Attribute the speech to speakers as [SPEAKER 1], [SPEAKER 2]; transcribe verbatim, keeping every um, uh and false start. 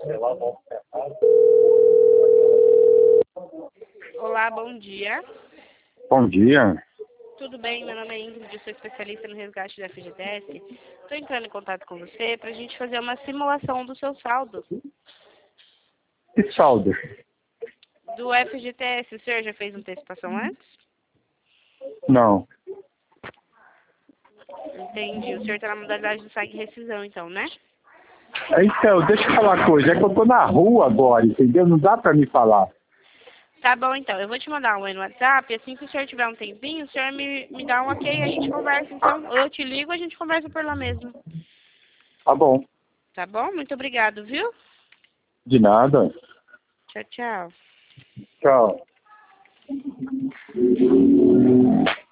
[SPEAKER 1] Olá, bom dia.
[SPEAKER 2] Bom dia.
[SPEAKER 1] Tudo bem? Meu nome é Ingrid, eu sou especialista no resgate da F G T S. Estou entrando em contato com você para a gente fazer uma simulação do seu saldo.
[SPEAKER 2] Que saldo?
[SPEAKER 1] Do F G T S, o senhor já fez antecipação antes?
[SPEAKER 2] Não.
[SPEAKER 1] Entendi. O senhor está na modalidade do saque e rescisão, então, né?
[SPEAKER 2] Então, deixa eu falar uma coisa. É que eu tô na rua agora, entendeu? Não dá pra me falar.
[SPEAKER 1] Tá bom, então. Eu vou te mandar um oi no WhatsApp. Assim que o senhor tiver um tempinho, o senhor me, me dá um ok e a gente conversa, então. Ou eu te ligo e a gente conversa por lá mesmo.
[SPEAKER 2] Tá bom.
[SPEAKER 1] Tá bom? Muito obrigado, viu?
[SPEAKER 2] De nada.
[SPEAKER 1] Tchau, tchau.
[SPEAKER 2] Tchau.